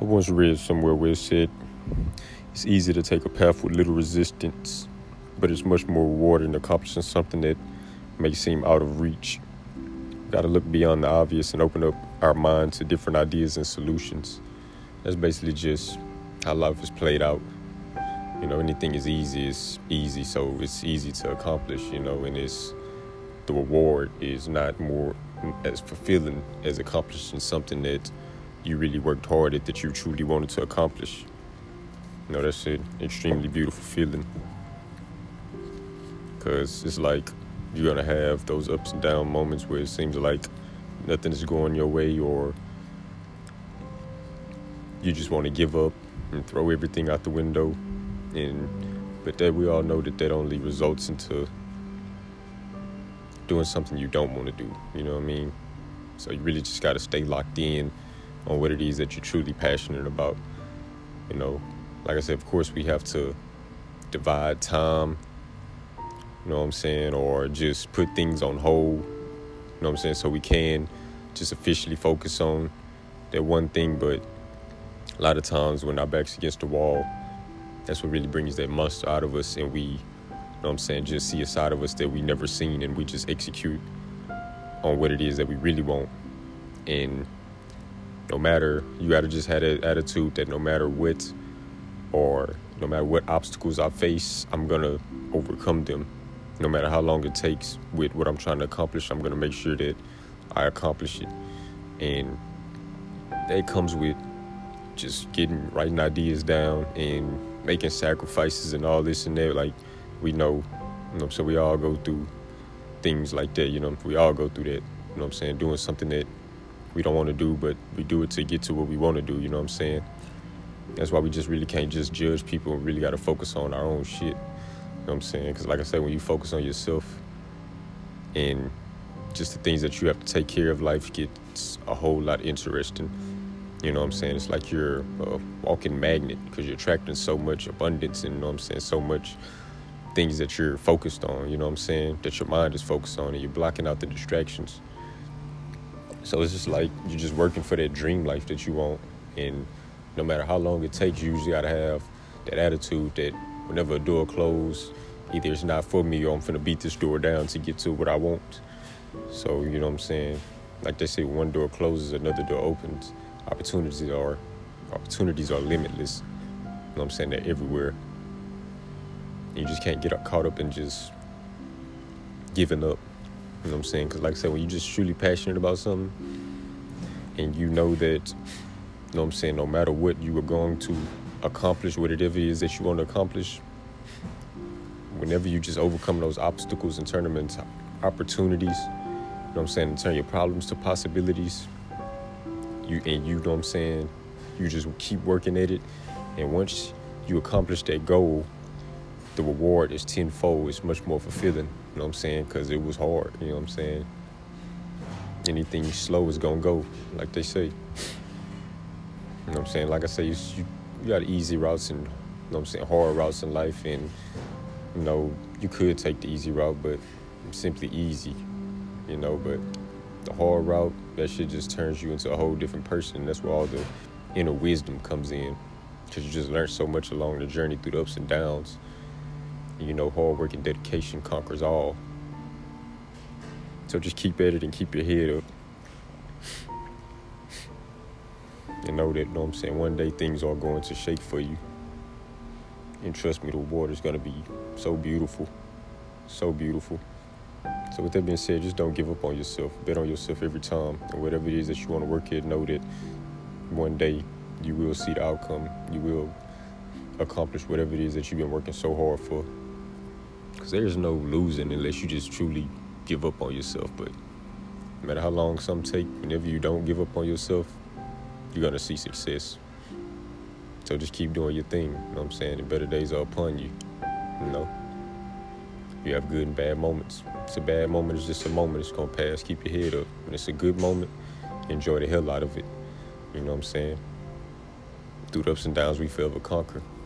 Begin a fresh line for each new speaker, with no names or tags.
once read somewhere where it said, it's easy to take a path with little resistance, but it's much more rewarding accomplishing something that may seem out of reach. Got to look beyond the obvious and open up our mind to different ideas and solutions. That's basically just how life is played out. Anything is easy, so it's easy to accomplish, and the reward is not more as fulfilling as accomplishing something that you really worked hard at, that you truly wanted to accomplish. That's an extremely beautiful feeling, because it's like you're going to have those ups and down moments where it seems like nothing is going your way, or you just want to give up and throw everything out the window. But that we all know that only results into doing something you don't want to do. You know what I mean? So you really just got to stay locked in on what it is that you're truly passionate about. Like I said, of course we have to divide time, or just put things on hold, so we can just officially focus on that one thing. But a lot of times when our back's against the wall, that's what really brings that monster out of us, and we, just see a side of us that we never seen, and we just execute on what it is that we really want. And you gotta just have that attitude that no matter what obstacles I face, I'm gonna overcome them. No matter how long it takes with what I'm trying to accomplish, I'm gonna make sure that I accomplish it. And that comes with just writing ideas down and making sacrifices and all this and that. Like, we know, so we all go through things like that, we all go through that, doing something that we don't want to do, but we do it to get to what we want to do, That's why we just really can't just judge people. We really got to focus on our own shit, because like I said, when you focus on yourself and just the things that you have to take care of, life gets a whole lot interesting. It's like you're a walking magnet, because you're attracting so much abundance and, so much things that you're focused on, that your mind is focused on, and you're blocking out the distractions. So it's just like you're just working for that dream life that you want. And no matter how long it takes, you usually got to have that attitude that whenever a door closes, either it's not for me or I'm finna beat this door down to get to what I want. So, like they say, when one door closes, another door opens. Opportunities are limitless. They're everywhere. You just can't get caught up in just giving up. Because like I said, when you're just truly passionate about something, and you know that, no matter what, you are going to accomplish whatever it is that you want to accomplish. Whenever you just overcome those obstacles and turn them into opportunities, and turn your problems to possibilities, you just keep working at it. And once you accomplish that goal, the reward is tenfold. It's much more fulfilling, because it was hard, Anything slow is gonna go, like they say. Like I say, you got easy routes and, hard routes in life. And, you could take the easy route, but it's simply easy, but the hard route, that shit just turns you into a whole different person. That's where all the inner wisdom comes in, because you just learn so much along the journey through the ups and downs. Hard work and dedication conquers all. So just keep at it and keep your head up. And know that, one day things are going to shake for you. And trust me, the reward is going to be so beautiful. So beautiful. So with that being said, just don't give up on yourself. Bet on yourself every time. And whatever it is that you want to work at, know that one day you will see the outcome. You will accomplish whatever it is that you've been working so hard for. Because there's no losing unless you just truly give up on yourself. But no matter how long some take, whenever you don't give up on yourself, you're going to see success. So just keep doing your thing. The better days are upon you. You have good and bad moments. It's a bad moment, it's just a moment. It's going to pass. Keep your head up. When it's a good moment, enjoy the hell out of it. Through the ups and downs, we forever conquer.